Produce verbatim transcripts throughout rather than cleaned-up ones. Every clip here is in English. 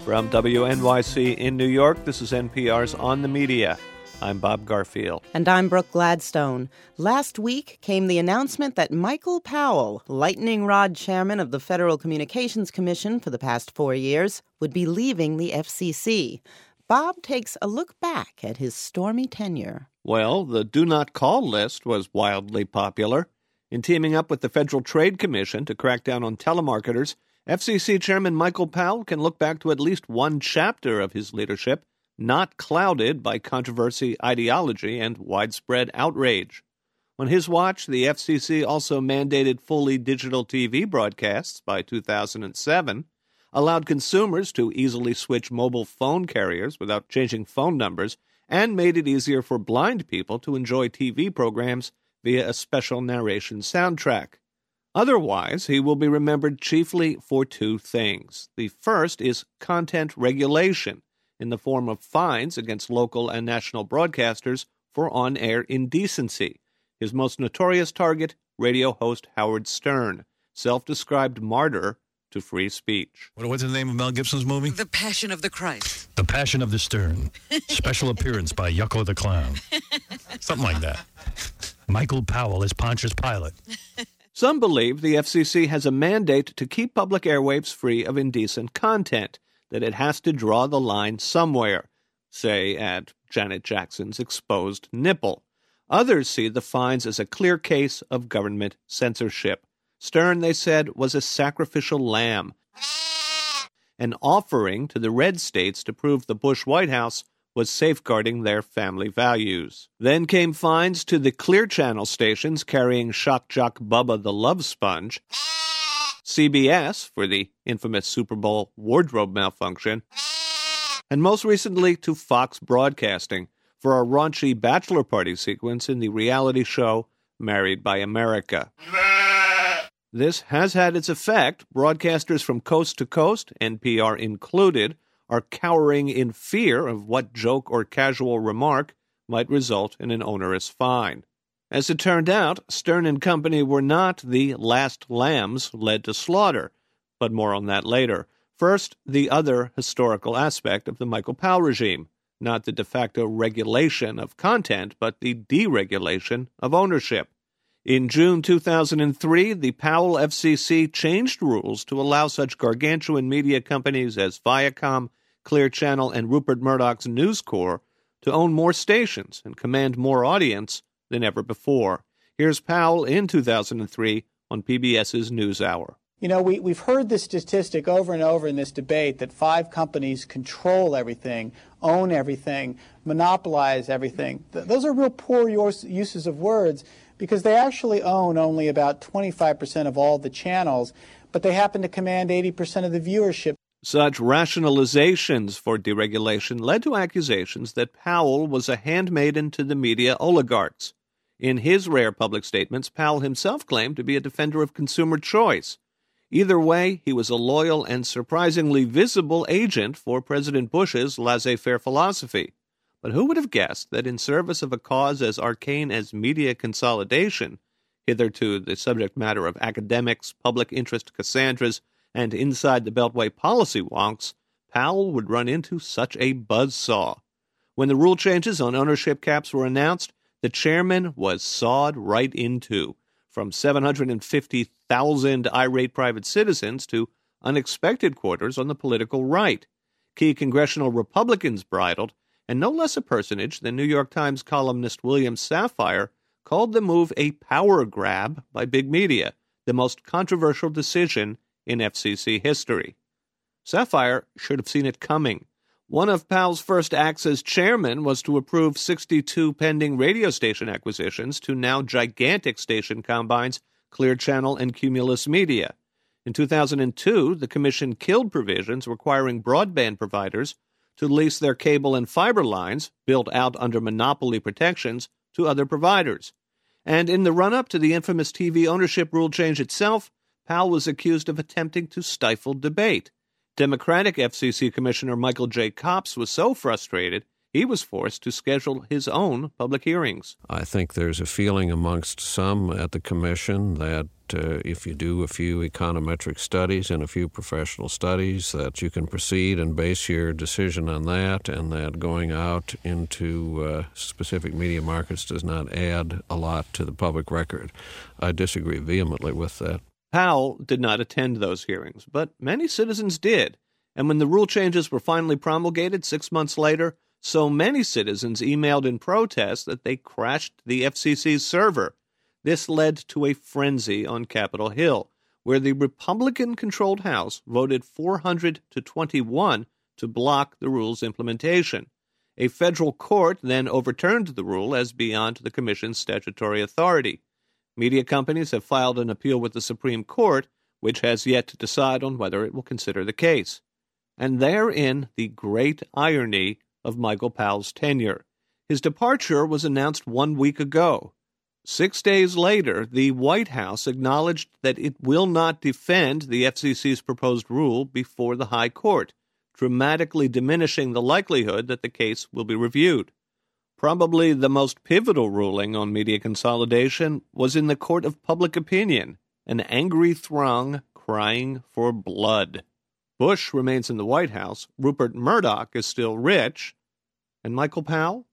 From W N Y C in New York, this is N P R's On the Media. I'm Bob Garfield. And I'm Brooke Gladstone. Last week came the announcement that Michael Powell, lightning rod chairman of the Federal Communications Commission for the past four years, would be leaving the F C C. Bob takes a look back at his stormy tenure. Well, the do not call list was wildly popular. In teaming up with the Federal Trade Commission to crack down on telemarketers, F C C Chairman Michael Powell can look back to at least one chapter of his leadership not clouded by controversy, ideology, and widespread outrage. On his watch, the F C C also mandated fully digital T V broadcasts by two thousand seven, allowed consumers to easily switch mobile phone carriers without changing phone numbers, and made it easier for blind people to enjoy T V programs via a special narration soundtrack. Otherwise, he will be remembered chiefly for two things. The first is content regulation, in the form of fines against local and national broadcasters for on-air indecency. His most notorious target, radio host Howard Stern, self-described martyr to free speech. What, what's the name of Mel Gibson's movie? The Passion of the Christ. The Passion of the Stern. Special appearance by Yucko the Clown. Something like that. Michael Powell is Pontius Pilate. Some believe the F C C has a mandate to keep public airwaves free of indecent content, that it has to draw the line somewhere, say at Janet Jackson's exposed nipple. Others see the fines as a clear case of government censorship. Stern, they said, was a sacrificial lamb, an offering to the red states to prove the Bush White House was safeguarding their family values. Then came fines to the Clear Channel stations carrying Shock Jock Bubba the Love Sponge, C B S for the infamous Super Bowl wardrobe malfunction, and most recently to Fox Broadcasting for a raunchy bachelor party sequence in the reality show Married by America. This has had its effect. Broadcasters from coast to coast, N P R included, are cowering in fear of what joke or casual remark might result in an onerous fine. As it turned out, Stern and company were not the last lambs led to slaughter, but more on that later. First, the other historical aspect of the Michael Powell regime, not the de facto regulation of content, but the deregulation of ownership. In June two thousand three, the Powell F C C changed rules to allow such gargantuan media companies as Viacom, Clear Channel, and Rupert Murdoch's News Corp to own more stations and command more audience than ever before. Here's Powell in two thousand three on PBS's NewsHour. You know, we, we've heard this statistic over and over in this debate that five companies control everything, own everything, monopolize everything. Th- those are real poor use- uses of words because they actually own only about twenty-five percent of all the channels, but they happen to command eighty percent of the viewership. Such rationalizations for deregulation led to accusations that Powell was a handmaiden to the media oligarchs. In his rare public statements, Powell himself claimed to be a defender of consumer choice. Either way, he was a loyal and surprisingly visible agent for President Bush's laissez-faire philosophy. But who would have guessed that in service of a cause as arcane as media consolidation, hitherto the subject matter of academics, public interest Cassandras, and inside-the-beltway policy wonks, Powell would run into such a buzzsaw. When the rule changes on ownership caps were announced, the chairman was sawed right into, from seven hundred fifty thousand irate private citizens to unexpected quarters on the political right. Key congressional Republicans bridled, and no less a personage than New York Times columnist William Safire called the move a power grab by big media, the most controversial decision in F C C history. Safire should have seen it coming. One of Powell's first acts as chairman was to approve sixty-two pending radio station acquisitions to now gigantic station combines Clear Channel and Cumulus Media. In two thousand two, the commission killed provisions requiring broadband providers to lease their cable and fiber lines, built out under monopoly protections, to other providers. And in the run-up to the infamous T V ownership rule change itself, Powell was accused of attempting to stifle debate. Democratic F C C Commissioner Michael J. Copps was so frustrated, he was forced to schedule his own public hearings. I think there's a feeling amongst some at the commission that uh, if you do a few econometric studies and a few professional studies, that you can proceed and base your decision on that, and that going out into uh, specific media markets does not add a lot to the public record. I disagree vehemently with that. Powell did not attend those hearings, but many citizens did. And when the rule changes were finally promulgated six months later, so many citizens emailed in protest that they crashed the F C C's server. This led to a frenzy on Capitol Hill, where the Republican-controlled House voted four hundred to twenty-one to block the rule's implementation. A federal court then overturned the rule as beyond the commission's statutory authority. Media companies have filed an appeal with the Supreme Court, which has yet to decide on whether it will consider the case. And therein the great irony of Michael Powell's tenure. His departure was announced one week ago. Six days later, the White House acknowledged that it will not defend the F C C's proposed rule before the High Court, dramatically diminishing the likelihood that the case will be reviewed. Probably the most pivotal ruling on media consolidation was in the court of public opinion, an angry throng crying for blood. Bush remains in the White House, Rupert Murdoch is still rich, and Michael Powell?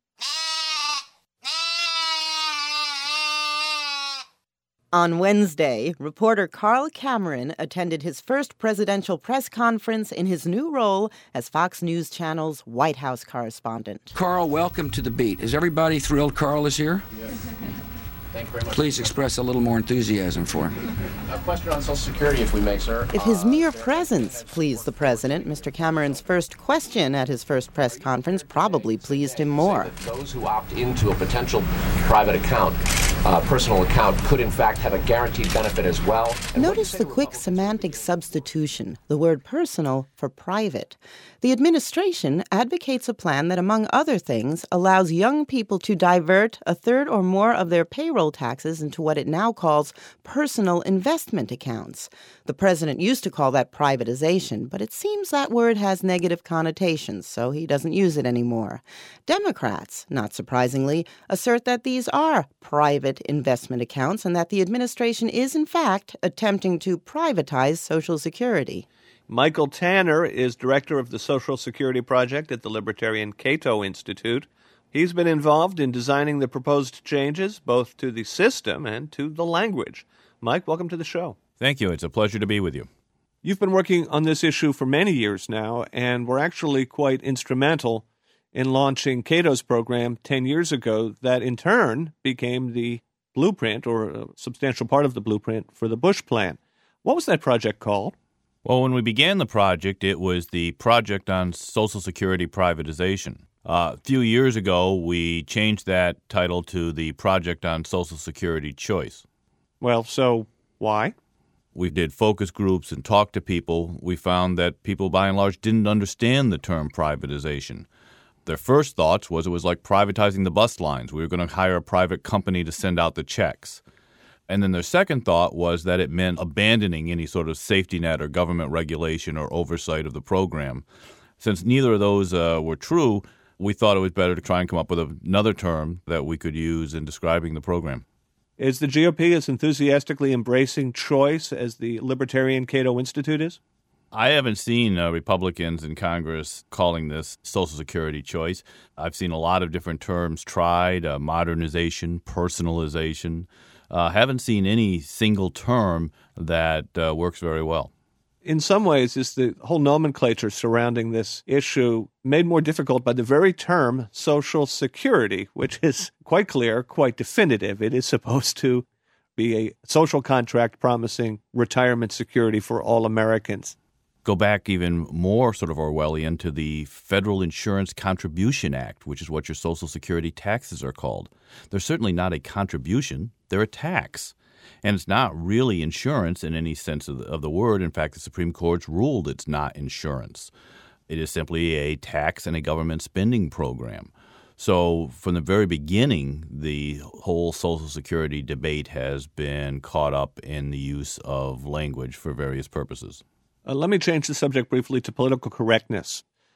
On Wednesday, reporter Carl Cameron attended his first presidential press conference in his new role as Fox News Channel's White House correspondent. Carl, welcome to The Beat. Is everybody thrilled Carl is here? Yes. Thank you very much. Please express a little more enthusiasm for him. A question on Social Security, if we may, sir. If his mere presence pleased the president, Mister Cameron's first question at his first press conference probably pleased him more. Those who opt into a potential private account, uh, personal account, could in fact have a guaranteed benefit as well. And notice the quick semantic substitution, the word personal for private. The administration advocates a plan that, among other things, allows young people to divert a third or more of their payroll taxes into what it now calls personal investment accounts. The president used to call that privatization, but it seems that word has negative connotations, so he doesn't use it anymore. Democrats, not surprisingly, assert that these are private investment accounts and that the administration is, in fact, attempting to privatize Social Security. Michael Tanner is director of the Social Security Project at the Libertarian Cato Institute. He's been involved in designing the proposed changes, both to the system and to the language. Mike, welcome to the show. Thank you. It's a pleasure to be with you. You've been working on this issue for many years now, and were actually quite instrumental in launching Cato's program ten years ago that in turn became the blueprint, or a substantial part of the blueprint, for the Bush plan. What was that project called? Well, when we began the project, it was the Project on Social Security Privatization. Uh, a few years ago, we changed that title to the Project on Social Security Choice. Well, so why? We did focus groups and talked to people. We found that people, by and large, didn't understand the term privatization. Their first thoughts was it was like privatizing the bus lines. We were going to hire a private company to send out the checks. And then their second thought was that it meant abandoning any sort of safety net or government regulation or oversight of the program. Since neither of those uh, were true, we thought it was better to try and come up with another term that we could use in describing the program. Is the G O P as enthusiastically embracing choice as the Libertarian Cato Institute is? I haven't seen uh, Republicans in Congress calling this Social Security choice. I've seen a lot of different terms tried, uh, modernization, personalization. Uh, haven't seen any single term that uh, works very well. In some ways, is the whole nomenclature surrounding this issue made more difficult by the very term Social Security, which is quite clear, quite definitive. It is supposed to be a social contract promising retirement security for all Americans. Go back even more sort of Orwellian to the Federal Insurance Contribution Act, which is what your Social Security taxes are called. They're certainly not a contribution. They're a tax. And it's not really insurance in any sense of the, of the word. In fact, the Supreme Court's ruled it's not insurance. It is simply a tax and a government spending program. So from the very beginning, the whole Social Security debate has been caught up in the use of language for various purposes. Uh, let me change the subject briefly to political correctness.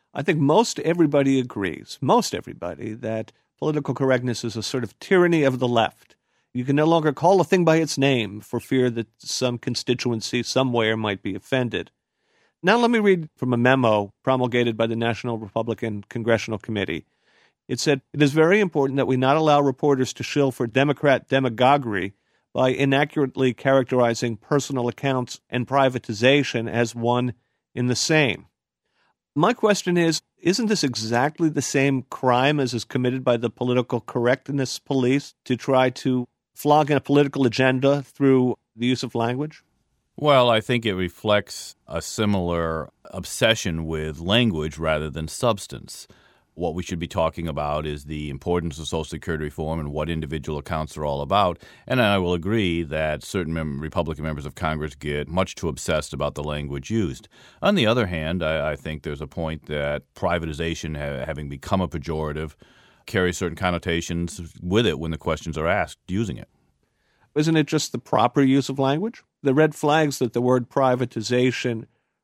I think most everybody agrees, most everybody, that political correctness is a sort of tyranny of the left. You can no longer call a thing by its name for fear that some constituency somewhere might be offended. Now let me read from a memo promulgated by the National Republican Congressional Committee. It said, "It is very important that we not allow reporters to shill for Democrat demagoguery by inaccurately characterizing personal accounts and privatization as one in the same." My question is, isn't this exactly the same crime as is committed by the political correctness police to try to flog in a political agenda through the use of language? Well, I think it reflects a similar obsession with language rather than substance. What we should be talking about is the importance of Social Security reform and what individual accounts are all about. And I will agree that certain mem- Republican members of Congress get much too obsessed about the language used. On the other hand, I, I think there's a point that privatization, ha- having become a pejorative, carries certain connotations with it when the questions are asked using it. Isn't it just the proper use of language? The red flags that the word privatization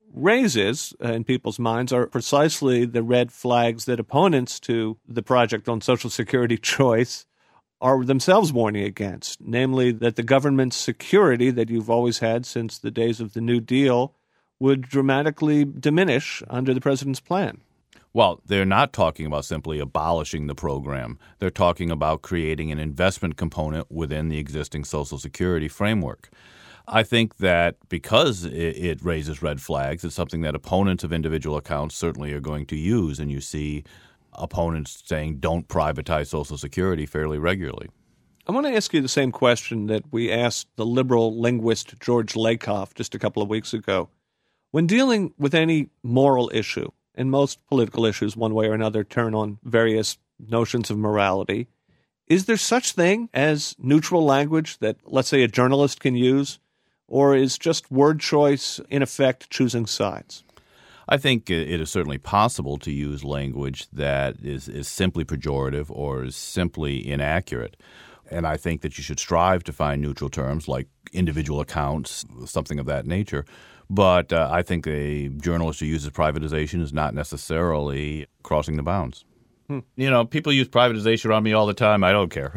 raises uh, in people's minds are precisely the red flags that opponents to the project on Social Security choice are themselves warning against, namely that the government's security that you've always had since the days of the New Deal would dramatically diminish under the president's plan. Well, they're not talking about simply abolishing the program. They're talking about creating an investment component within the existing Social Security framework. I think that because it raises red flags, it's something that opponents of individual accounts certainly are going to use, and you see opponents saying don't privatize Social Security fairly regularly. I want to ask you the same question that we asked the liberal linguist George Lakoff just a couple of weeks ago. When dealing with any moral issue, and most political issues one way or another turn on various notions of morality, is there such thing as neutral language that, let's say, a journalist can use? Or is just word choice, in effect, choosing sides? I think it is certainly possible to use language that is, is simply pejorative or is simply inaccurate. And I think that you should strive to find neutral terms like individual accounts, something of that nature. But uh, I think a journalist who uses privatization is not necessarily crossing the bounds. Hmm. You know, people use privatization on me all the time. I don't care.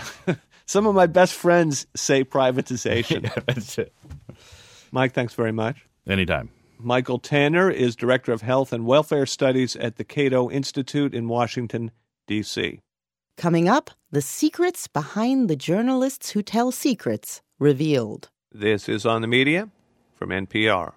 Some of my best friends say privatization. Yeah, that's it. Mike, thanks very much. Anytime. Michael Tanner is Director of Health and Welfare Studies at the Cato Institute in Washington, D C Coming up, the secrets behind the journalists who tell secrets revealed. This is On the Media from N P R.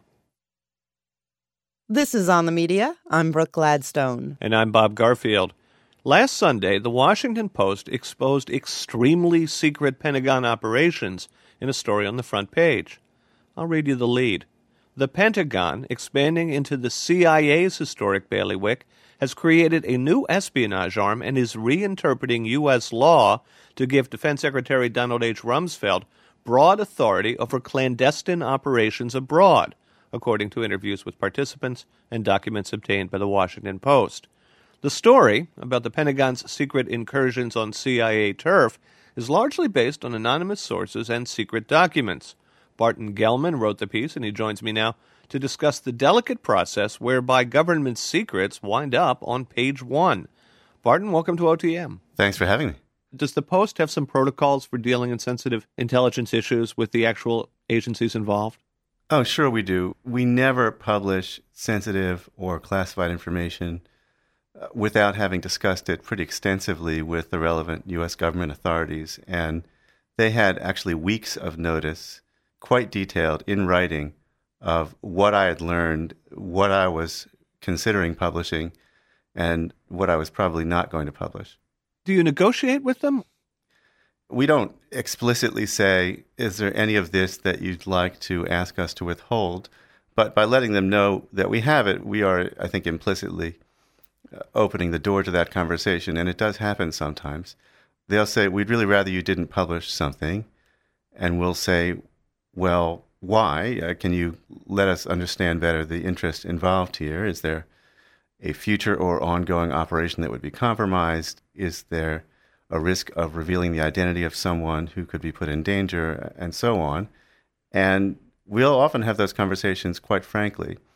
This is On the Media. I'm Brooke Gladstone. And I'm Bob Garfield. Last Sunday, the Washington Post exposed extremely secret Pentagon operations in a story on the front page. I'll read you the lead. The Pentagon, expanding into the C I A's historic bailiwick, has created a new espionage arm and is reinterpreting U S law to give Defense Secretary Donald H. Rumsfeld broad authority over clandestine operations abroad, according to interviews with participants and documents obtained by the Washington Post. The story about the Pentagon's secret incursions on C I A turf is largely based on anonymous sources and secret documents. Barton Gellman wrote the piece, and he joins me now to discuss the delicate process whereby government secrets wind up on page one. Barton, welcome to O T M. Thanks for having me. Does the Post have some protocols for dealing in sensitive intelligence issues with the actual agencies involved? Oh, sure we do. We never publish sensitive or classified information without having discussed it pretty extensively with the relevant U S government authorities. And they had actually weeks of notice, quite detailed, in writing, of what I had learned, what I was considering publishing, and what I was probably not going to publish. Do you negotiate with them? We don't explicitly say, is there any of this that you'd like to ask us to withhold? But by letting them know that we have it, we are, I think, implicitly opening the door to that conversation. And it does happen sometimes. They'll say, we'd really rather you didn't publish something. And we'll say, well, why? Uh, can you let us understand better the interest involved here? Is there a future or ongoing operation that would be compromised? Is there a risk of revealing the identity of someone who could be put in danger, and so on? And we'll often have those conversations, quite frankly,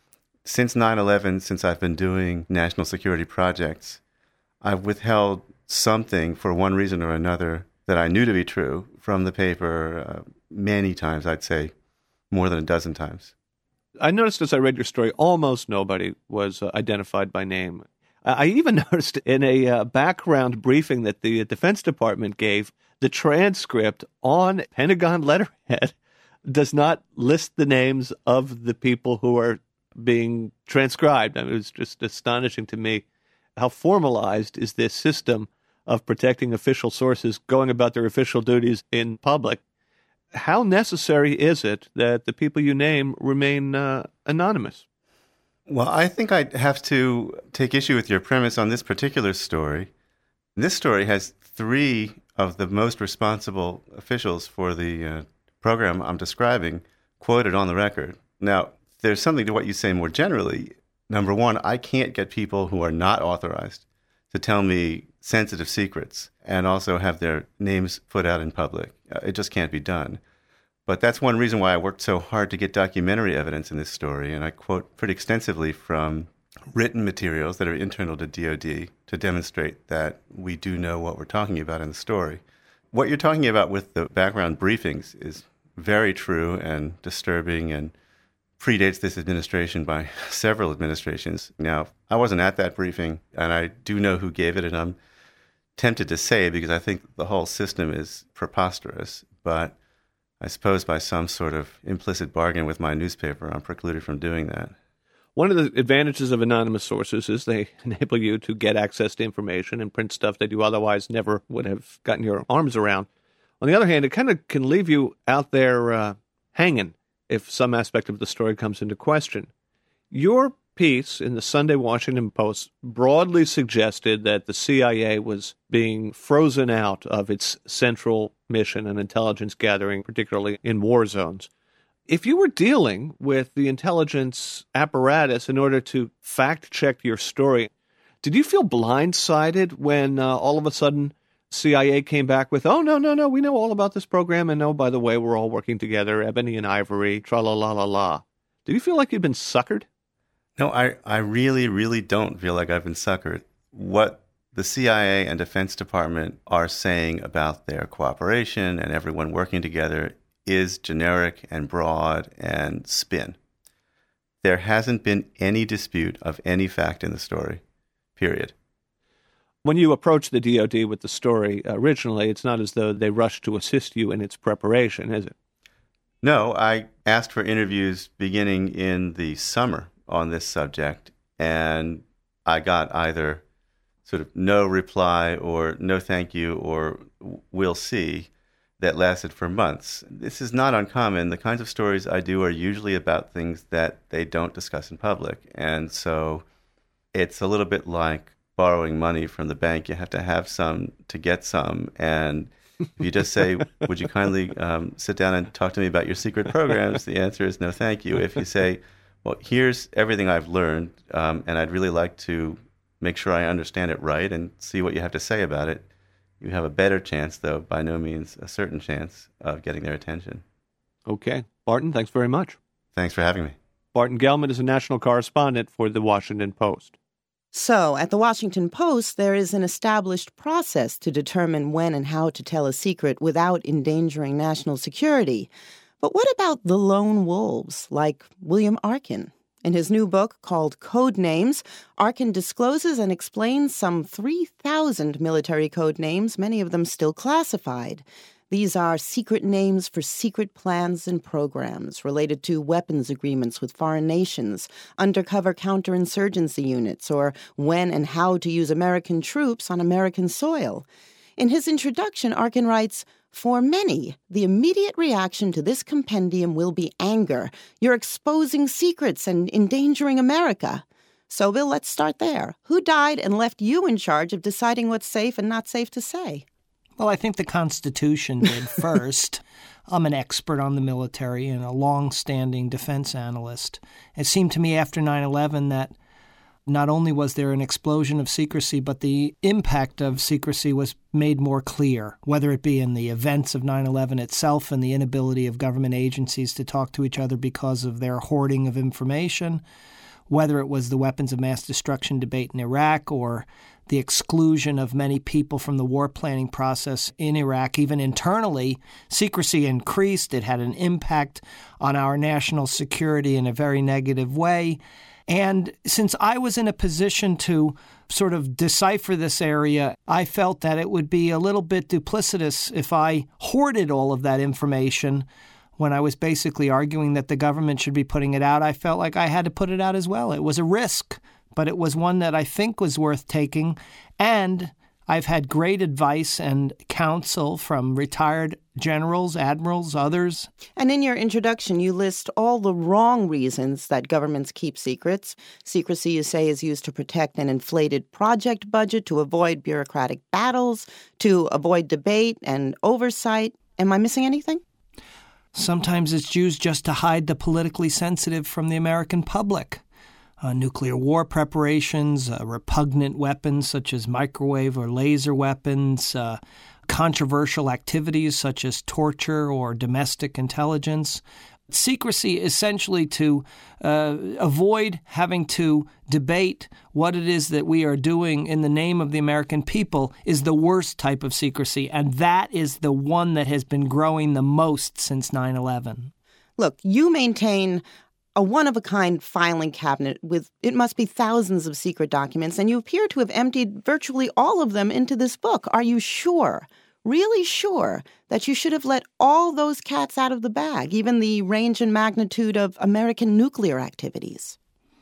since nine eleven, since I've been doing national security projects, I've withheld something for one reason or another that I knew to be true from the paper uh, many times, I'd say more than a dozen times. I noticed as I read your story, almost nobody was uh, identified by name. I even noticed in a uh, background briefing that the Defense Department gave, the transcript on Pentagon letterhead does not list the names of the people who are being transcribed. I mean, it was just astonishing to me how formalized is this system of protecting official sources going about their official duties in public. How necessary is it that the people you name remain uh, anonymous? Well, I think I'd have to take issue with your premise on this particular story. This story has three of the most responsible officials for the uh, program I'm describing quoted on the record. Now, there's something to what you say more generally. Number one, I can't get people who are not authorized to tell me sensitive secrets and also have their names put out in public. Uh, it just can't be done. But that's one reason why I worked so hard to get documentary evidence in this story, and I quote pretty extensively from written materials that are internal to D O D to demonstrate that we do know what we're talking about in the story. What you're talking about with the background briefings is very true and disturbing and predates this administration by several administrations. Now, I wasn't at that briefing, and I do know who gave it, and I'm tempted to say because I think the whole system is preposterous, but I suppose by some sort of implicit bargain with my newspaper, I'm precluded from doing that. One of the advantages of anonymous sources is they enable you to get access to information and print stuff that you otherwise never would have gotten your arms around. On the other hand, it kind of can leave you out there uh, hanging if some aspect of the story comes into question. Your piece in the Sunday Washington Post broadly suggested that the C I A was being frozen out of its central mission and intelligence gathering, particularly in war zones. If you were dealing with the intelligence apparatus in order to fact-check your story, did you feel blindsided when uh, all of a sudden C I A came back with, oh, no, no, no, we know all about this program, and oh, by the way, we're all working together, ebony and ivory, tra-la-la-la-la. Did you feel like you'd been suckered? No, I, I really, really don't feel like I've been suckered. What the C I A and Defense Department are saying about their cooperation and everyone working together is generic and broad and spin. There hasn't been any dispute of any fact in the story, period. When you approach the D O D with the story originally, it's not as though they rushed to assist you in its preparation, is it? No, I asked for interviews beginning in the summer on this subject, and I got either sort of no reply or no thank you or we'll see that lasted for months. This is not uncommon. The kinds of stories I do are usually about things that they don't discuss in public, and so it's a little bit like borrowing money from the bank. You have to have some to get some, and if you just say, would you kindly um, sit down and talk to me about your secret programs, the answer is no thank you. If you say, well, here's everything I've learned, um, and I'd really like to make sure I understand it right and see what you have to say about it, you have a better chance, though by no means a certain chance, of getting their attention. Okay. Barton, thanks very much. Thanks for having me. Barton Gellman is a national correspondent for The Washington Post. So, at The Washington Post, there is an established process to determine when and how to tell a secret without endangering national security. But what about the lone wolves, like William Arkin? In his new book called Code Names, Arkin discloses and explains some three thousand military code names, many of them still classified. These are secret names for secret plans and programs related to weapons agreements with foreign nations, undercover counterinsurgency units, or when and how to use American troops on American soil. In his introduction, Arkin writes, "For many, the immediate reaction to this compendium will be anger. You're exposing secrets and endangering America." So, Bill, let's start there. Who died and left you in charge of deciding what's safe and not safe to say? Well, I think the Constitution did first. I'm an expert on the military and a long-standing defense analyst. It seemed to me after nine eleven that not only was there an explosion of secrecy, but the impact of secrecy was made more clear, whether it be in the events of nine eleven itself and the inability of government agencies to talk to each other because of their hoarding of information, whether it was the weapons of mass destruction debate in Iraq or the exclusion of many people from the war planning process in Iraq. Even internally, secrecy increased. It had an impact on our national security in a very negative way. And since I was in a position to sort of decipher this area, I felt that it would be a little bit duplicitous if I hoarded all of that information. When I was basically arguing that the government should be putting it out, I felt like I had to put it out as well. It was a risk, but it was one that I think was worth taking. And I've had great advice and counsel from retired generals, admirals, others. And in your introduction, you list all the wrong reasons that governments keep secrets. Secrecy, you say, is used to protect an inflated project budget, to avoid bureaucratic battles, to avoid debate and oversight. Am I missing anything? Sometimes it's used just to hide the politically sensitive from the American public. Uh, nuclear war preparations, uh, repugnant weapons such as microwave or laser weapons, uh, controversial activities such as torture or domestic intelligence. Secrecy essentially to uh, avoid having to debate what it is that we are doing in the name of the American people is the worst type of secrecy, and that is the one that has been growing the most since nine eleven. Look, you maintain a one-of-a-kind filing cabinet with, it must be thousands of secret documents, and you appear to have emptied virtually all of them into this book. Are you sure? Really sure that you should have let all those cats out of the bag, even the range and magnitude of American nuclear activities?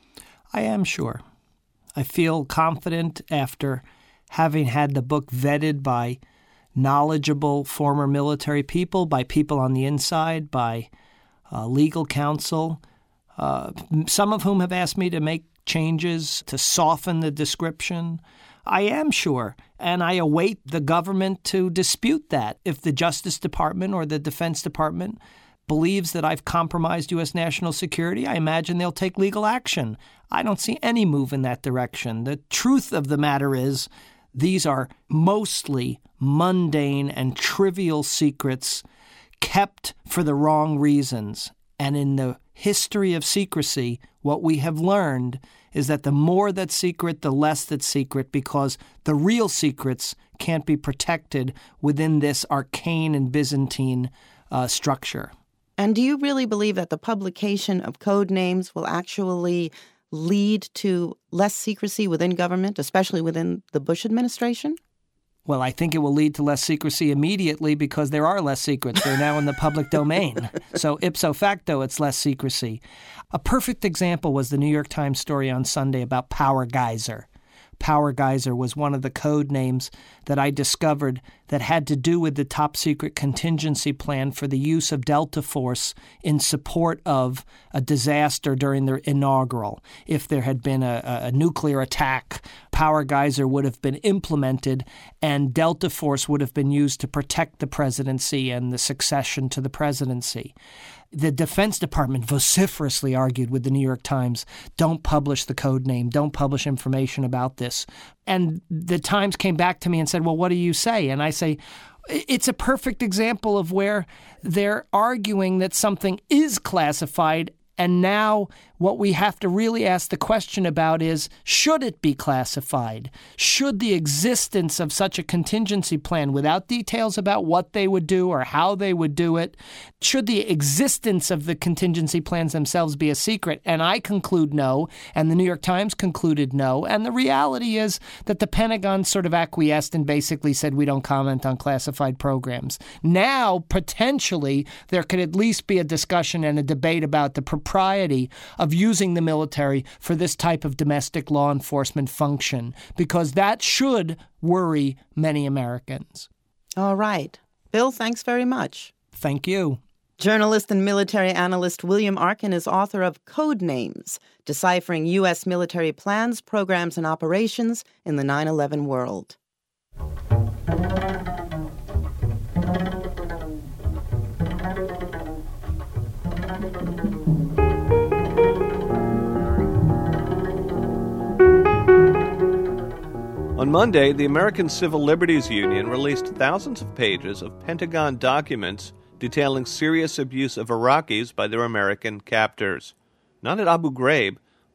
I am sure. I feel confident after having had the book vetted by knowledgeable former military people, by people on the inside, by uh, legal counsel, uh, some of whom have asked me to make changes to soften the description. I am sure, and I await the government to dispute that. If the Justice Department or the Defense Department believes that I've compromised U S national security, I imagine they'll take legal action. I don't see any move in that direction. The truth of the matter is these are mostly mundane and trivial secrets kept for the wrong reasons. And in the history of secrecy, what we have learned is that the more that's secret, the less that's secret, because the real secrets can't be protected within this arcane and Byzantine uh, structure. And do you really believe that the publication of code names will actually lead to less secrecy within government, especially within the Bush administration? Well, I think it will lead to less secrecy immediately because there are less secrets. They're now in the public domain. So ipso facto, it's less secrecy. A perfect example was the New York Times story on Sunday about Power Geyser. Power Geyser was one of the code names that I discovered that had to do with the top secret contingency plan for the use of Delta Force in support of a disaster during their inaugural. If there had been a, a nuclear attack, Power Geyser would have been implemented and Delta Force would have been used to protect the presidency and the succession to the presidency. The Defense Department vociferously argued with the New York Times, don't publish the code name, don't publish information about this. And the Times came back to me and said, well, what do you say? And I say, it's a perfect example of where they're arguing that something is classified. And now what we have to really ask the question about is, should it be classified? Should the existence of such a contingency plan, without details about what they would do or how they would do it, should the existence of the contingency plans themselves be a secret? And I conclude no, and the New York Times concluded no. And the reality is that the Pentagon sort of acquiesced and basically said we don't comment on classified programs. Now, potentially, there could at least be a discussion and a debate about the propriety of using the military for this type of domestic law enforcement function, because that should worry many Americans. All right. Bill, thanks very much. Thank you. Journalist and military analyst William Arkin is author of Code Names, Deciphering U S Military Plans, Programs, and Operations in the nine eleven World. On Monday, the American Civil Liberties Union released thousands of pages of Pentagon documents detailing serious abuse of Iraqis by their American captors. Not at Abu Ghraib,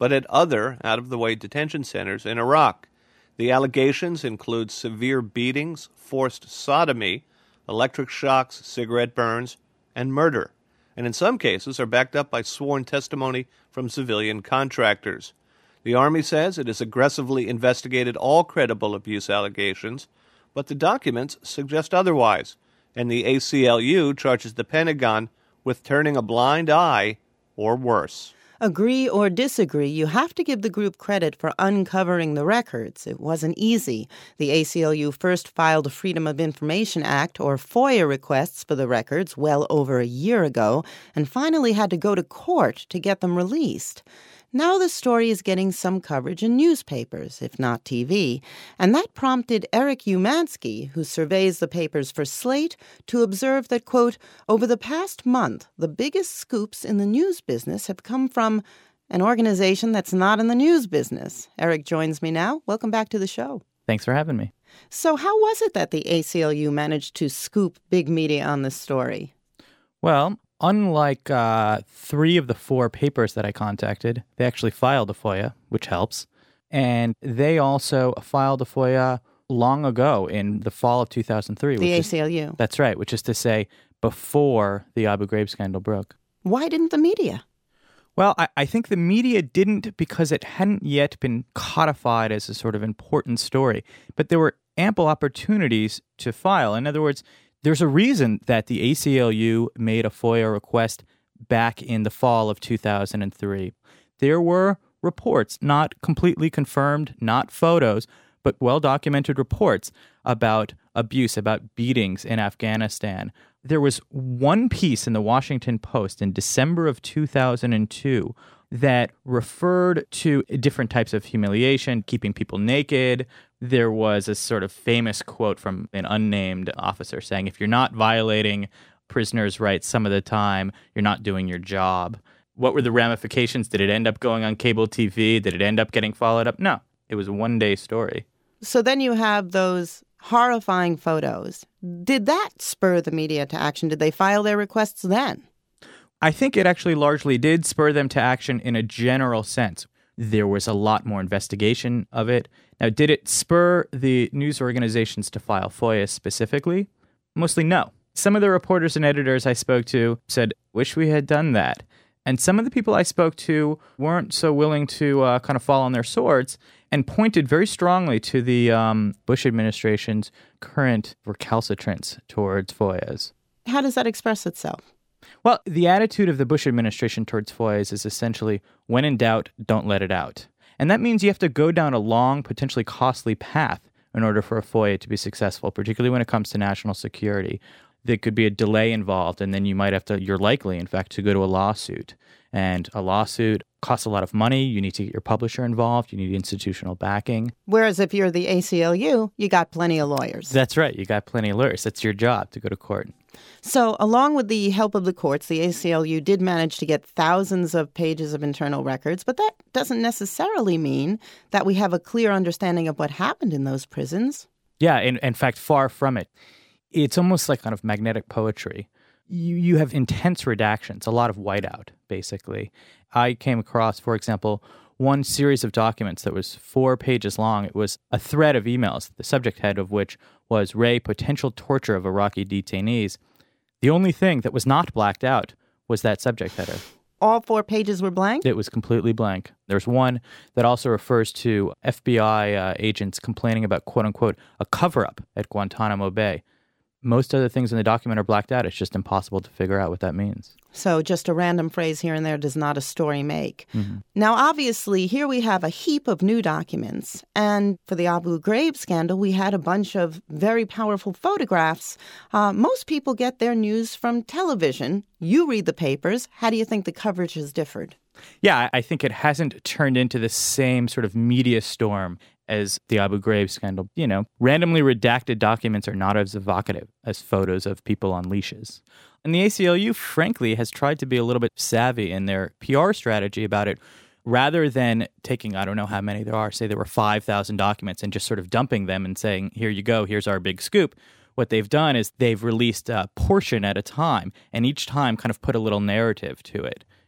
but at other out-of-the-way detention centers in Iraq. The allegations include severe beatings, forced sodomy, electric shocks, cigarette burns, and murder, and in some cases are backed up by sworn testimony from civilian contractors. The Army says it has aggressively investigated all credible abuse allegations, but the documents suggest otherwise, and the A C L U charges the Pentagon with turning a blind eye or worse. Agree or disagree, you have to give the group credit for uncovering the records. It wasn't easy. The A C L U first filed a Freedom of Information Act, or FOIA, requests for the records well over a year ago, and finally had to go to court to get them released. Now the story is getting some coverage in newspapers, if not T V, and that prompted Eric Umansky, who surveys the papers for Slate, to observe that, quote, over the past month, the biggest scoops in the news business have come from an organization that's not in the news business. Eric joins me now. Welcome back to the show. Thanks for having me. So how was it that the A C L U managed to scoop big media on this story? Well, unlike uh, three of the four papers that I contacted, they actually filed a FOIA, which helps. And they also filed a FOIA long ago in the fall of two thousand three. The which A C L U. Is, that's right, which is to say before the Abu Ghraib scandal broke. Why didn't the media? Well, I, I think the media didn't because it hadn't yet been codified as a sort of important story. But there were ample opportunities to file. In other words, there's a reason that the A C L U made a FOIA request back in the fall of two thousand three. There were reports, not completely confirmed, not photos, but well-documented reports about abuse, about beatings in Afghanistan. There was one piece in the Washington Post in December of two thousand two that referred to different types of humiliation, keeping people naked. There was a sort of famous quote from an unnamed officer saying, if you're not violating prisoners' rights some of the time, you're not doing your job. What were the ramifications? Did it end up going on cable T V? Did it end up getting followed up? No, it was a one-day story. So then you have those horrifying photos. Did that spur the media to action? Did they file their requests then? I think it actually largely did spur them to action in a general sense. There was a lot more investigation of it. Now, did it spur the news organizations to file FOIA specifically? Mostly no. Some of the reporters and editors I spoke to said, wish we had done that. And some of the people I spoke to weren't so willing to uh, kind of fall on their swords and pointed very strongly to the um, Bush administration's current recalcitrance towards FOIAs. How does that express itself? Well, the attitude of the Bush administration towards FOIAs is essentially, when in doubt, don't let it out. And that means you have to go down a long, potentially costly path in order for a FOIA to be successful, particularly when it comes to national security. There could be a delay involved, and then you might have to, you're likely, in fact, to go to a lawsuit. And a lawsuit costs a lot of money. You need to get your publisher involved. You need institutional backing. Whereas if you're the A C L U, you got plenty of lawyers. That's right. You got plenty of lawyers. That's your job, to go to court. So along with the help of the courts, the A C L U did manage to get thousands of pages of internal records, but that doesn't necessarily mean that we have a clear understanding of what happened in those prisons. Yeah, in, in fact, far from it. It's almost like kind of magnetic poetry. You, you have intense redactions, a lot of whiteout, basically. I came across, for example, one series of documents that was four pages long. It was a thread of emails, the subject head of which was Ray, potential torture of Iraqi detainees. The only thing that was not blacked out was that subject header. All four pages were blank? It was completely blank. There's one that also refers to F B I uh, agents complaining about, quote-unquote, a cover-up at Guantanamo Bay. Most other things in the document are blacked out. It's just impossible to figure out what that means. So just a random phrase here and there does not a story make. Mm-hmm. Now, obviously, here we have a heap of new documents. And for the Abu Ghraib scandal, we had a bunch of very powerful photographs. Uh, most people get their news from television. You read the papers. How do you think the coverage has differed? Yeah, I think it hasn't turned into the same sort of media storm as the Abu Ghraib scandal. You know, randomly redacted documents are not as evocative as photos of people on leashes. And the A C L U, frankly, has tried to be a little bit savvy in their P R strategy about it. Rather than taking, I don't know how many there are, say there were five thousand documents and just sort of dumping them and saying, here you go, here's our big scoop. What they've done is they've released a portion at a time, and each time kind of put a little narrative to it.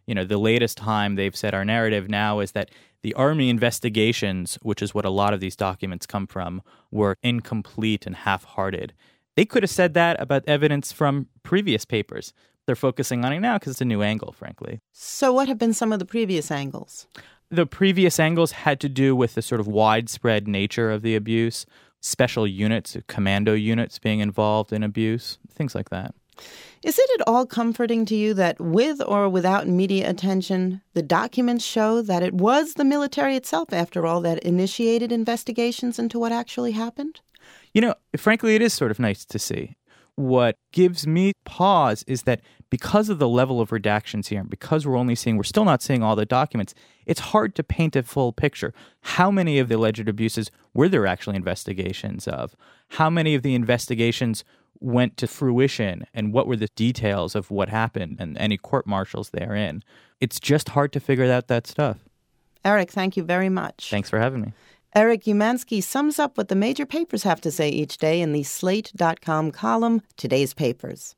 You know, the latest time they've said our narrative now is that the Army investigations, which is what a lot of these documents come from, were incomplete and half-hearted. They could have said that about evidence from previous papers. They're focusing on it now because it's a new angle, frankly. So what have been some of the previous angles? The previous angles had to do with the sort of widespread nature of the abuse, special units, commando units being involved in abuse, things like that. Is it at all comforting to you that with or without media attention, the documents show that it was the military itself, after all, that initiated investigations into what actually happened? You know, frankly, it is sort of nice to see. What gives me pause is that because of the level of redactions here, and because we're only seeing, we're still not seeing all the documents, it's hard to paint a full picture. How many of the alleged abuses were there actually investigations of? How many of the investigations went to fruition, and what were the details of what happened and any court-martials therein? It's just hard to figure out that stuff. Eric, thank you very much. Thanks for having me. Eric Umansky sums up what the major papers have to say each day in the slate dot com column, Today's Papers.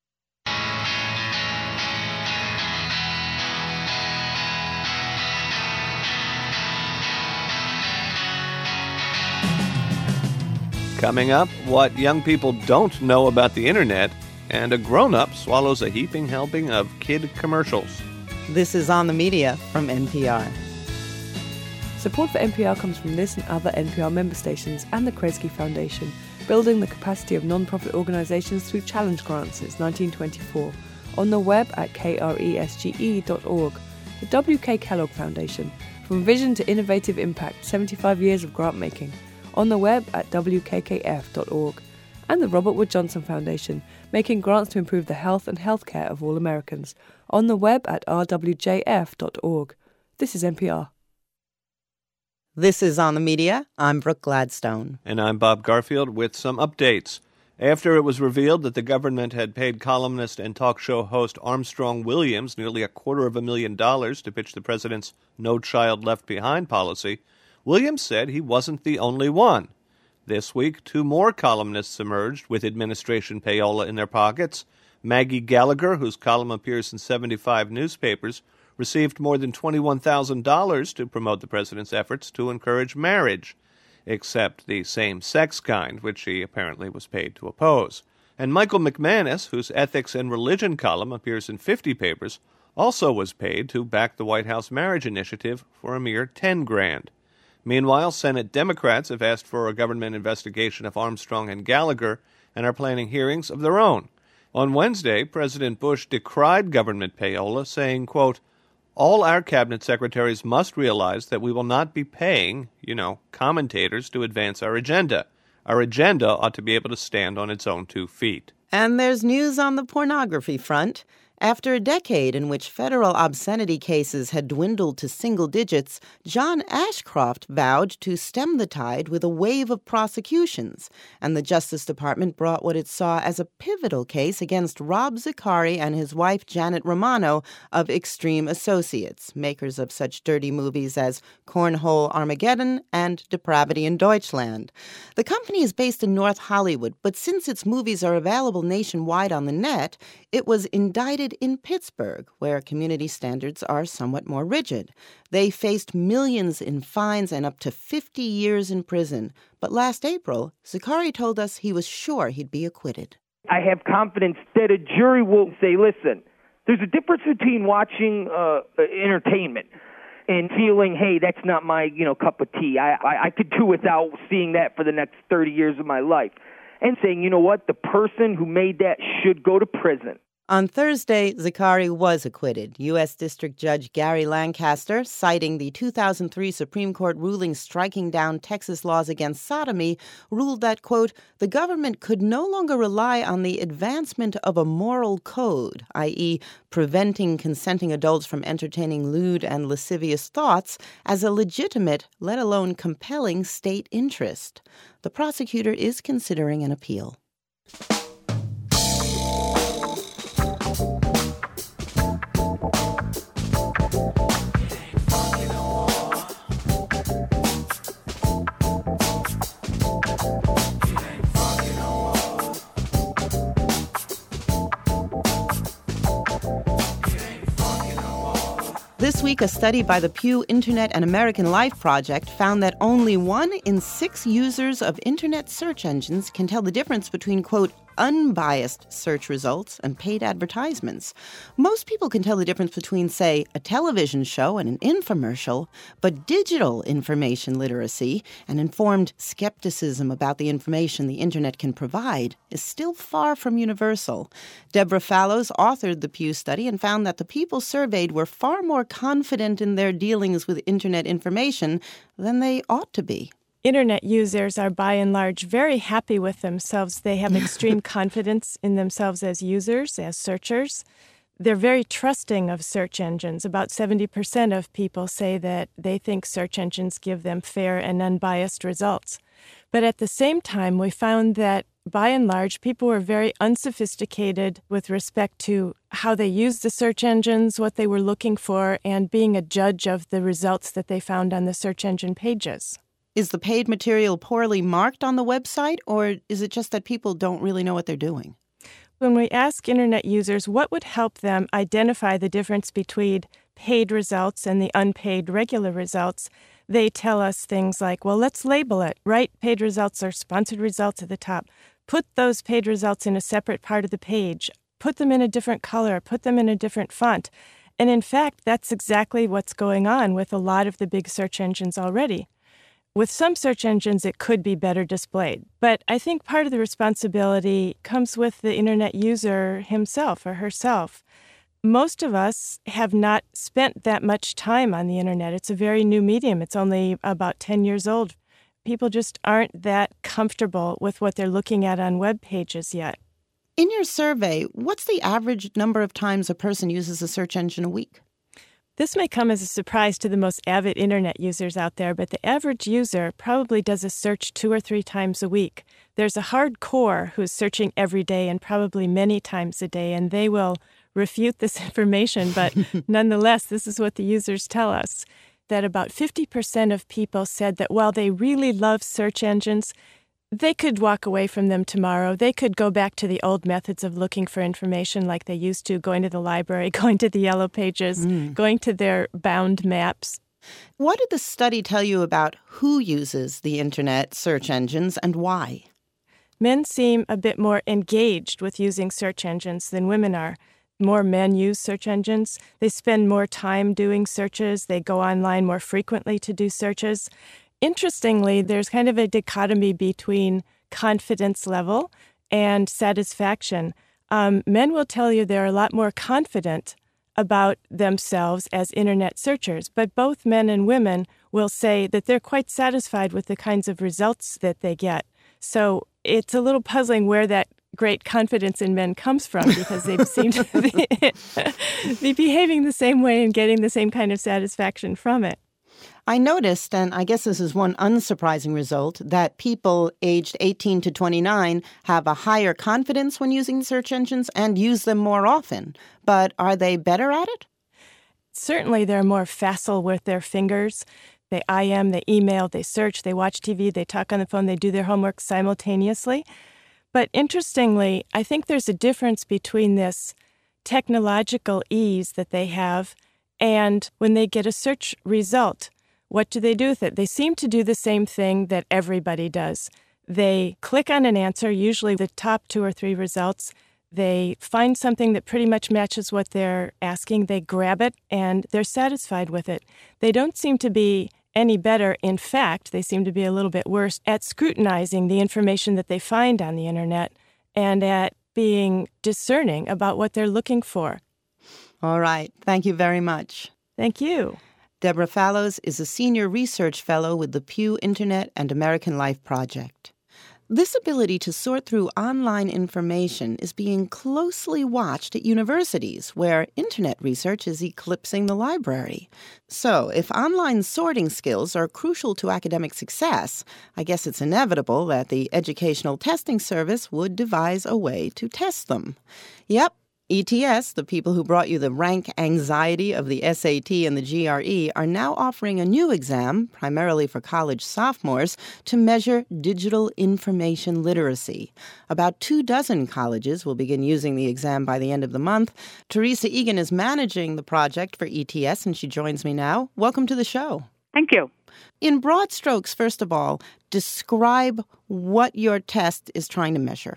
Coming up, what young people don't know about the internet, and a grown-up swallows a heaping helping of kid commercials. This is On the Media from N P R. Support for N P R comes from this and other N P R member stations and the Kresge Foundation, building the capacity of non-profit organizations through challenge grants since nineteen twenty-four. On the web at kresge dot org. The W K Kellogg Foundation, from vision to innovative impact, seventy-five years of grant making. On the web at w k k f dot org. And the Robert Wood Johnson Foundation, making grants to improve the health and healthcare of all Americans. On the web at r w j f dot org. This is N P R. This is On the Media. I'm Brooke Gladstone. And I'm Bob Garfield with some updates. After it was revealed that the government had paid columnist and talk show host Armstrong Williams nearly a quarter of a million dollars to pitch the president's No Child Left Behind policy, Williams said he wasn't the only one. This week, two more columnists emerged with administration payola in their pockets. Maggie Gallagher, whose column appears in seventy-five newspapers, received more than twenty-one thousand dollars to promote the president's efforts to encourage marriage, except the same-sex kind, which she apparently was paid to oppose. And Michael McManus, whose ethics and religion column appears in fifty papers, also was paid to back the White House marriage initiative for a mere ten grand. Meanwhile, Senate Democrats have asked for a government investigation of Armstrong and Gallagher and are planning hearings of their own. On Wednesday, President Bush decried government payola, saying, quote, "All our cabinet secretaries must realize that we will not be paying, you know, commentators to advance our agenda. Our agenda ought to be able to stand on its own two feet." And there's news on the pornography front. After a decade in which federal obscenity cases had dwindled to single digits, John Ashcroft vowed to stem the tide with a wave of prosecutions, and the Justice Department brought what it saw as a pivotal case against Rob Zicari and his wife Janet Romano of Extreme Associates, makers of such dirty movies as Cornhole Armageddon and Depravity in Deutschland. The company is based in North Hollywood, but since its movies are available nationwide on the net, it was indicted in Pittsburgh, where community standards are somewhat more rigid. They faced millions in fines and up to fifty years in prison. But last April, Zicari told us he was sure he'd be acquitted. I have confidence that a jury will say, listen, there's a difference between watching uh, entertainment and feeling, hey, that's not my, you know, cup of tea. I, I, I could do without seeing that for the next thirty years of my life. And saying, you know what, the person who made that should go to prison. On Thursday, Zicari was acquitted. U S. District Judge Gary Lancaster, citing the two thousand three Supreme Court ruling striking down Texas laws against sodomy, ruled that, quote, the government could no longer rely on the advancement of a moral code, that is, preventing consenting adults from entertaining lewd and lascivious thoughts, as a legitimate, let alone compelling, state interest. The prosecutor is considering an appeal. This week, a study by the Pew Internet and American Life Project found that only one in six users of Internet search engines can tell the difference between, quote, unbiased search results and paid advertisements. Most people can tell the difference between, say, a television show and an infomercial, but digital information literacy and informed skepticism about the information the Internet can provide is still far from universal. Deborah Fallows authored the Pew study and found that the people surveyed were far more confident in their dealings with Internet information than they ought to be. Internet users are by and large very happy with themselves. They have extreme confidence in themselves as users, as searchers. They're very trusting of search engines. About seventy percent of people say that they think search engines give them fair and unbiased results. But at the same time, we found that by and large, people were very unsophisticated with respect to how they used the search engines, what they were looking for, and being a judge of the results that they found on the search engine pages. Is the paid material poorly marked on the website, or is it just that people don't really know what they're doing? When we ask Internet users what would help them identify the difference between paid results and the unpaid regular results, they tell us things like, well, let's label it. Write paid results or sponsored results at the top. Put those paid results in a separate part of the page. Put them in a different color. Put them in a different font. And in fact, that's exactly what's going on with a lot of the big search engines already. With some search engines, it could be better displayed. But I think part of the responsibility comes with the Internet user himself or herself. Most of us have not spent that much time on the Internet. It's a very new medium. It's only about ten years old. People just aren't that comfortable with what they're looking at on web pages yet. In your survey, what's the average number of times a person uses a search engine a week? This may come as a surprise to the most avid Internet users out there, but the average user probably does a search two or three times a week. There's a hardcore who's searching every day and probably many times a day, and they will refute this information, but nonetheless, this is what the users tell us, that about fifty percent of people said that while they really love search engines, they could walk away from them tomorrow. They could go back to the old methods of looking for information like they used to, going to the library, going to the yellow pages, mm. going to their bound maps. What did the study tell you about who uses the Internet search engines and why? Men seem a bit more engaged with using search engines than women are. More men use search engines. They spend more time doing searches. They go online more frequently to do searches. Interestingly, there's kind of a dichotomy between confidence level and satisfaction. Um, men will tell you they're a lot more confident about themselves as Internet searchers, but both men and women will say that they're quite satisfied with the kinds of results that they get. So it's a little puzzling where that great confidence in men comes from, because they seem to be, be behaving the same way and getting the same kind of satisfaction from it. I noticed, and I guess this is one unsurprising result, that people aged eighteen to twenty-nine have a higher confidence when using search engines and use them more often. But are they better at it? Certainly they're more facile with their fingers. They I M, they email, they search, they watch T V, they talk on the phone, they do their homework simultaneously. But interestingly, I think there's a difference between this technological ease that they have and when they get a search result. What do they do with it? They seem to do the same thing that everybody does. They click on an answer, usually the top two or three results. They find something that pretty much matches what they're asking. They grab it, and they're satisfied with it. They don't seem to be any better. In fact, they seem to be a little bit worse at scrutinizing the information that they find on the Internet and at being discerning about what they're looking for. All right. Thank you very much. Thank you. Deborah Fallows is a senior research fellow with the Pew Internet and American Life Project. This ability to sort through online information is being closely watched at universities, where Internet research is eclipsing the library. So, if online sorting skills are crucial to academic success, I guess it's inevitable that the Educational Testing Service would devise a way to test them. Yep. E T S, the people who brought you the rank anxiety of the S A T and the G R E, are now offering a new exam, primarily for college sophomores, to measure digital information literacy. About two dozen colleges will begin using the exam by the end of the month. Teresa Egan is managing the project for E T S, and she joins me now. Welcome to the show. Thank you. In broad strokes, first of all, describe what your test is trying to measure.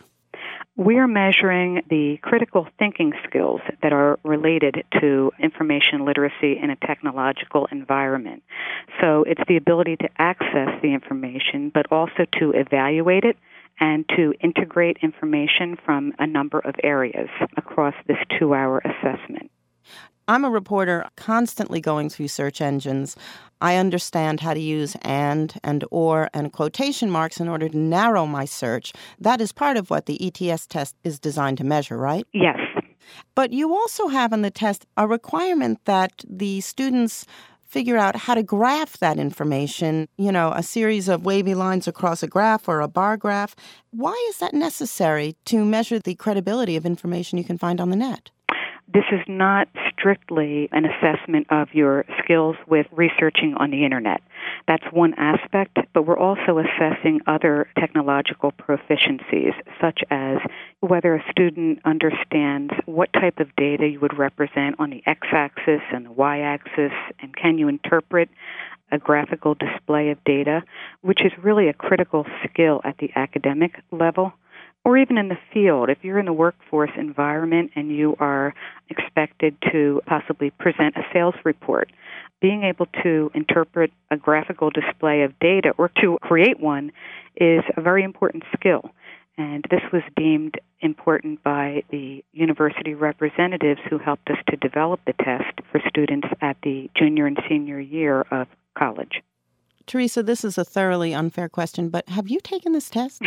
We are measuring the critical thinking skills that are related to information literacy in a technological environment. So it's the ability to access the information, but also to evaluate it and to integrate information from a number of areas across this two-hour assessment. I'm a reporter constantly going through search engines. I understand how to use and, and or, and quotation marks in order to narrow my search. That is part of what the E T S test is designed to measure, right? Yes. But you also have in the test a requirement that the students figure out how to graph that information, you know, a series of wavy lines across a graph or a bar graph. Why is that necessary to measure the credibility of information you can find on the net? This is not strictly an assessment of your skills with researching on the Internet. That's one aspect, but we're also assessing other technological proficiencies, such as whether a student understands what type of data you would represent on the x-axis and the y-axis, and can you interpret a graphical display of data, which is really a critical skill at the academic level. Or even in the field, if you're in the workforce environment and you are expected to possibly present a sales report, being able to interpret a graphical display of data or to create one is a very important skill. And this was deemed important by the university representatives who helped us to develop the test for students at the junior and senior year of college. Teresa, this is a thoroughly unfair question, but have you taken this test?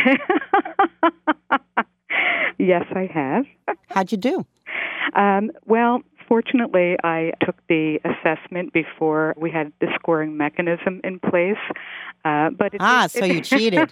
Yes, I have. How'd you do? Um, well, fortunately, I took the assessment before we had the scoring mechanism in place. Uh, but it, ah, it, so it, you cheated.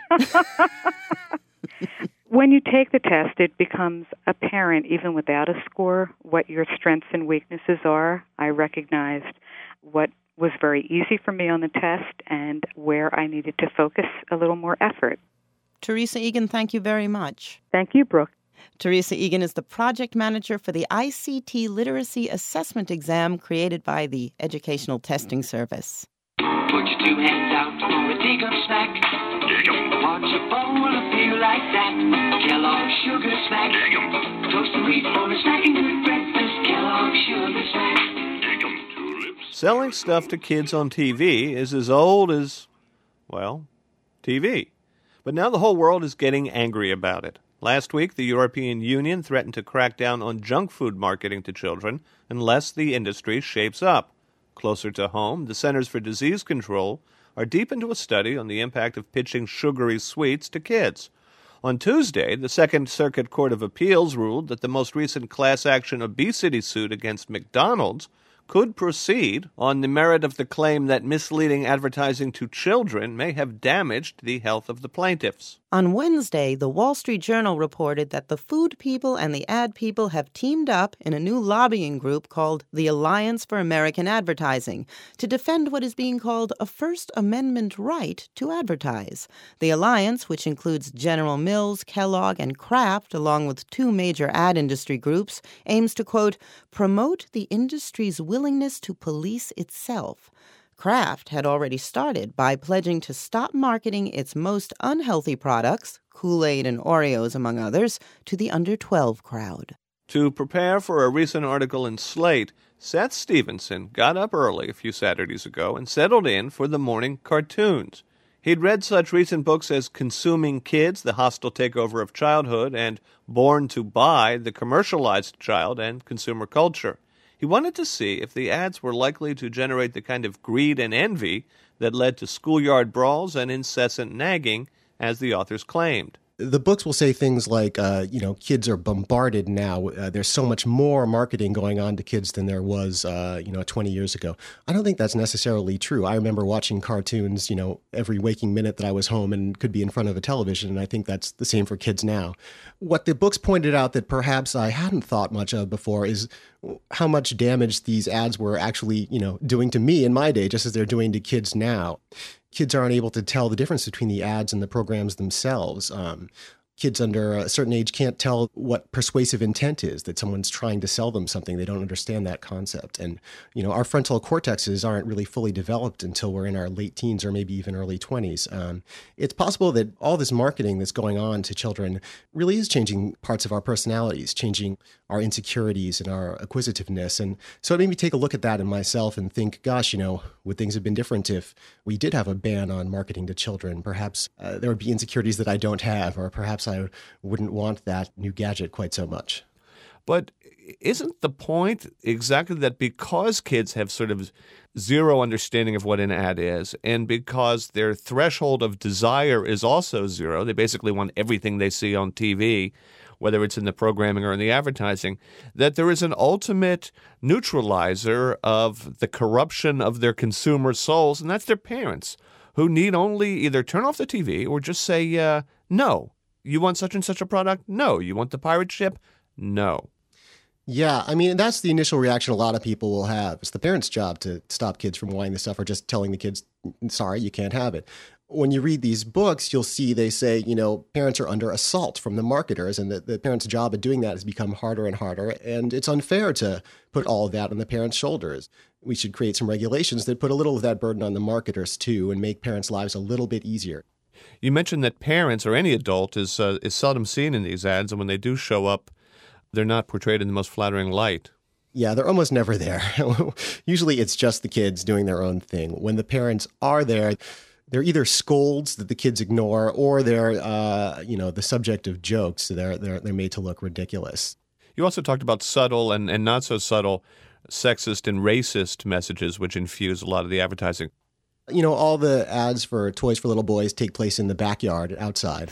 When you take the test, it becomes apparent, even without a score, what your strengths and weaknesses are. I recognized what was very easy for me on the test and where I needed to focus a little more effort. Teresa Egan, thank you very much. Thank you, Brooke. Teresa Egan is the project manager for the I C T Literacy Assessment Exam created by the Educational Testing Service. Put your two hands out for a dig-up snack. Dig 'em. Want your bowl to feel like that. Kellogg's Sugar Snack. Dig 'em. Toasted wheat for a snacking good breakfast. Kellogg's Sugar Snack. Dig 'em. Selling stuff to kids on T V is as old as, well, T V. But now the whole world is getting angry about it. Last week, the European Union threatened to crack down on junk food marketing to children unless the industry shapes up. Closer to home, the Centers for Disease Control are deep into a study on the impact of pitching sugary sweets to kids. On Tuesday, the Second Circuit Court of Appeals ruled that the most recent class-action obesity suit against McDonald's could proceed on the merit of the claim that misleading advertising to children may have damaged the health of the plaintiffs. On Wednesday, the Wall Street Journal reported that the food people and the ad people have teamed up in a new lobbying group called the Alliance for American Advertising to defend what is being called a First Amendment right to advertise. The alliance, which includes General Mills, Kellogg, and Kraft, along with two major ad industry groups, aims to, quote, promote the industry's willingness to police itself. Kraft had already started by pledging to stop marketing its most unhealthy products, Kool-Aid and Oreos among others, to the under twelve crowd. To prepare for a recent article in Slate, Seth Stevenson got up early a few Saturdays ago and settled in for the morning cartoons. He'd read such recent books as Consuming Kids, The Hostile Takeover of Childhood, and Born to Buy, The Commercialized Child and Consumer Culture. He wanted to see if the ads were likely to generate the kind of greed and envy that led to schoolyard brawls and incessant nagging, as the authors claimed. The books will say things like, uh, you know, kids are bombarded now. Uh, there's so much more marketing going on to kids than there was, uh, you know, twenty years ago. I don't think that's necessarily true. I remember watching cartoons, you know, every waking minute that I was home and could be in front of a television, and I think that's the same for kids now. What the books pointed out that perhaps I hadn't thought much of before is how much damage these ads were actually, you know, doing to me in my day, just as they're doing to kids now. Kids aren't able to tell the difference between the ads and the programs themselves. Um, kids under a certain age can't tell what persuasive intent is, that someone's trying to sell them something. They don't understand that concept. And, you know, our frontal cortexes aren't really fully developed until we're in our late teens or maybe even early twenties. Um, it's possible that all this marketing that's going on to children really is changing parts of our personalities, changing our insecurities and our acquisitiveness. And so it made me take a look at that in myself and think, gosh, you know, would things have been different if we did have a ban on marketing to children? Perhaps uh, there would be insecurities that I don't have, or perhaps I wouldn't want that new gadget quite so much. But isn't the point exactly that because kids have sort of zero understanding of what an ad is, and because their threshold of desire is also zero, they basically want everything they see on T V, whether it's in the programming or in the advertising, that there is an ultimate neutralizer of the corruption of their consumer souls, and that's their parents, who need only either turn off the T V or just say, uh, no. You want such and such a product? No. You want the pirate ship? No. Yeah, I mean, that's the initial reaction a lot of people will have. It's the parents' job to stop kids from wanting this stuff or just telling the kids, sorry, you can't have it. When you read these books, you'll see they say, you know, parents are under assault from the marketers, and the, the parents' job of doing that has become harder and harder, and it's unfair to put all of that on the parents' shoulders. We should create some regulations that put a little of that burden on the marketers, too, and make parents' lives a little bit easier. You mentioned that parents or any adult is uh, is seldom seen in these ads, and when they do show up, they're not portrayed in the most flattering light. Yeah, they're almost never there. Usually it's just the kids doing their own thing. When the parents are there, they're either scolds that the kids ignore, or they're, uh, you know, the subject of jokes. They're, they're, they're made to look ridiculous. You also talked about subtle and, and not so subtle sexist and racist messages, which infuse a lot of the advertising. You know, all the ads for toys for little boys take place in the backyard outside.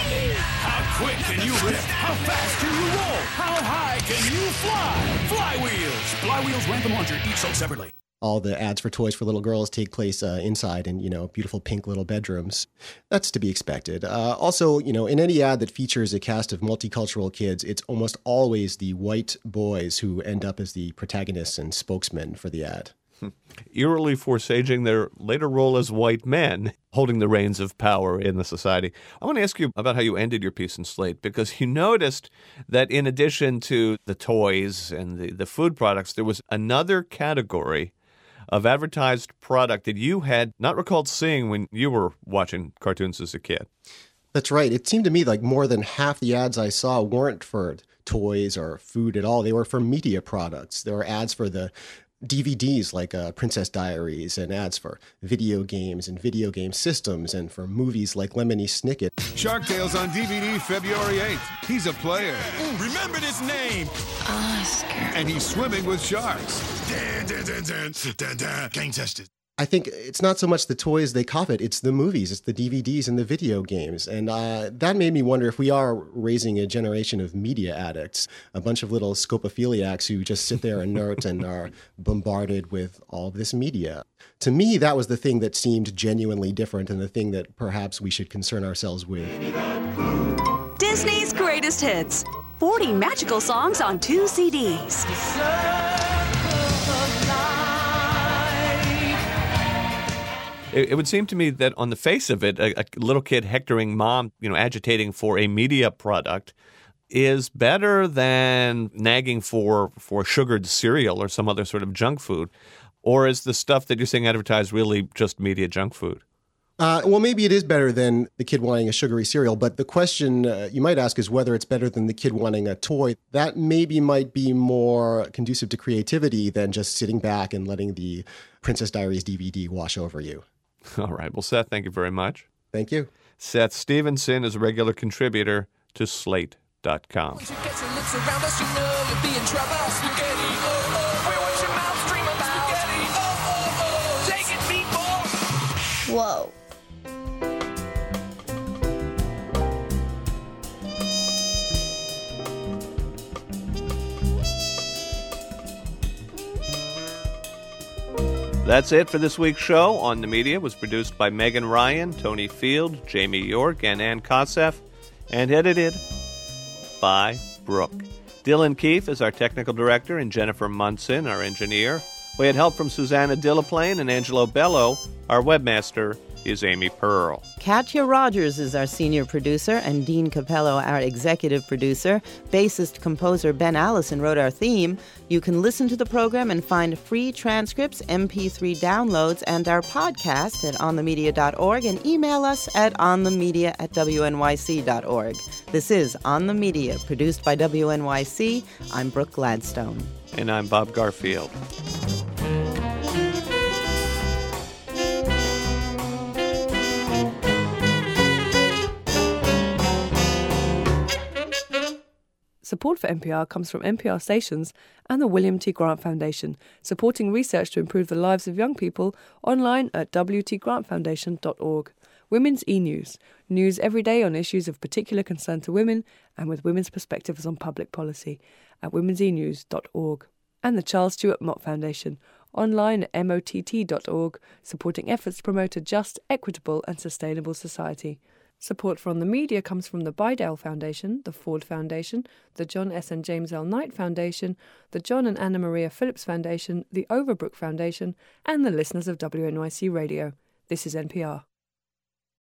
How quick can you lift? How fast can you roll? How high can you fly? Flywheels. Flywheels Random Launcher, each sold separately. All the ads for toys for little girls take place uh, inside in, you know, beautiful pink little bedrooms. That's to be expected. Uh, also, you know, in any ad that features a cast of multicultural kids, it's almost always the white boys who end up as the protagonists and spokesmen for the ad. Eerily forsaging their later role as white men, holding the reins of power in the society. I want to ask you about how you ended your piece in Slate, because you noticed that in addition to the toys and the, the food products, there was another category of advertised product that you had not recalled seeing when you were watching cartoons as a kid. That's right. It seemed to me like more than half the ads I saw weren't for toys or food at all. They were for media products. There were ads for the D V Ds like uh, Princess Diaries, and ads for video games and video game systems, and for movies like Lemony Snicket. Shark Tale's on D V D February eighth. He's a player. Ooh, remember this name. Oscar. And he's swimming with sharks. Dun, dun, dun, dun, dun, dun. Gang tested. I think it's not so much the toys they covet, it's the movies, it's the D V Ds and the video games. And uh, that made me wonder if we are raising a generation of media addicts, a bunch of little scopophiliacs who just sit there inert and are bombarded with all of this media. To me, that was the thing that seemed genuinely different, and the thing that perhaps we should concern ourselves with. Disney's Greatest Hits. forty magical songs on two C Ds. It would seem to me that on the face of it, a, a little kid hectoring mom, you know, agitating for a media product is better than nagging for, for sugared cereal or some other sort of junk food. Or is the stuff that you're seeing advertised really just media junk food? Uh, well, maybe it is better than the kid wanting a sugary cereal, but the question uh, you might ask is whether it's better than the kid wanting a toy. That maybe might be more conducive to creativity than just sitting back and letting the Princess Diaries D V D wash over you. All right. Well, Seth, thank you very much. Thank you. Seth Stevenson is a regular contributor to Slate dot com. Whoa. That's it for this week's show. On the Media was produced by Megan Ryan, Tony Field, Jamie York, and Ann Kosef, and edited by Brooke. Dylan Keefe is our technical director, and Jennifer Munson, our engineer. We had help from Susanna Dillaplane and Angelo Bello. Our webmaster is Amy Pearl. Katya Rogers is our senior producer, and Dean Capello our executive producer. Bassist-composer Ben Allison wrote our theme. You can listen to the program and find free transcripts, M P three downloads, and our podcast at on the media dot org, and email us at onthemedia at w n y c dot org. This is On the Media, produced by W N Y C. I'm Brooke Gladstone. And I'm Bob Garfield. Support for N P R comes from N P R stations and the William T. Grant Foundation, supporting research to improve the lives of young people, online at w t grant foundation dot org. Women's e-News, news every day on issues of particular concern to women and with women's perspectives on public policy at womens e news dot org. And the Charles Stewart Mott Foundation, online at m o t t dot org, supporting efforts to promote a just, equitable and sustainable society. Support for On the Media comes from the Bidell Foundation, the Ford Foundation, the John S. and James L. Knight Foundation, the John and Anna Maria Phillips Foundation, the Overbrook Foundation, and the listeners of W N Y C Radio. This is N P R.